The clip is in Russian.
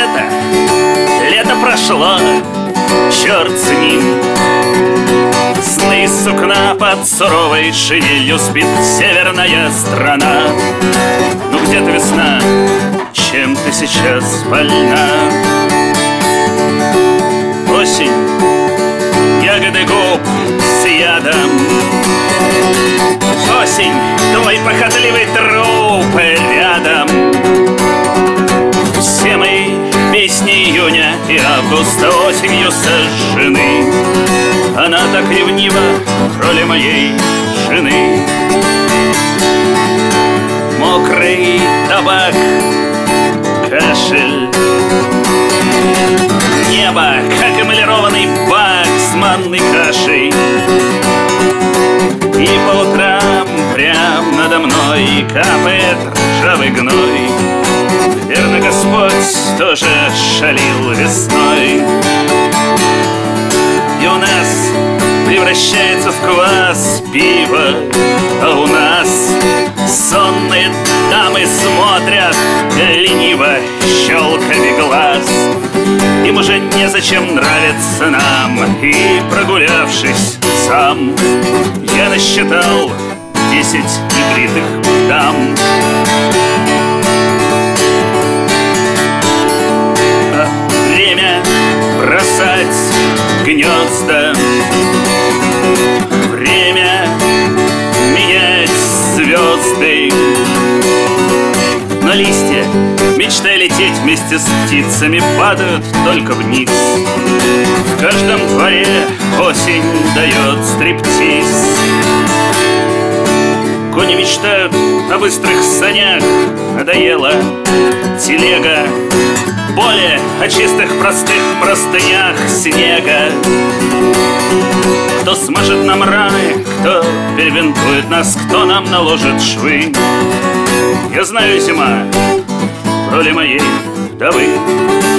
лето прошло, черт с ним. Сны сукна под суровой шинелью спит северная страна. Ну где-то весна, чем ты сейчас больна? Осень, ягоды губ с ядом. Осень, твой похотливый труп рядом. Все мои песни июня и августа осенью сожжены. Она так ревнива в роли моей жены. Мокрый табак, кашель, небо, как эмалированный бак с манной кашей. И по утрам прям надо мной капает ржавый гной. Верно, Господь тоже шалил весной. И у нас превращается в квас пиво, а у нас сонные дамы смотрят лениво щелками глаз. Им уже незачем нравится нам, и прогулявшись сам, я насчитал 10 небритых дам. А время бросать гнезда, время менять звезды. Но листья, мечтая лететь вместе с птицами, падают только вниз. В каждом дворе осень дает стриптиз. Кони мечтают о быстрых санях, надоела телега. Более о чистых простых простынях снега. Кто смажет нам раны, кто перебинтует нас, кто нам наложит швы. Я знаю, зима в роли моей вдовы.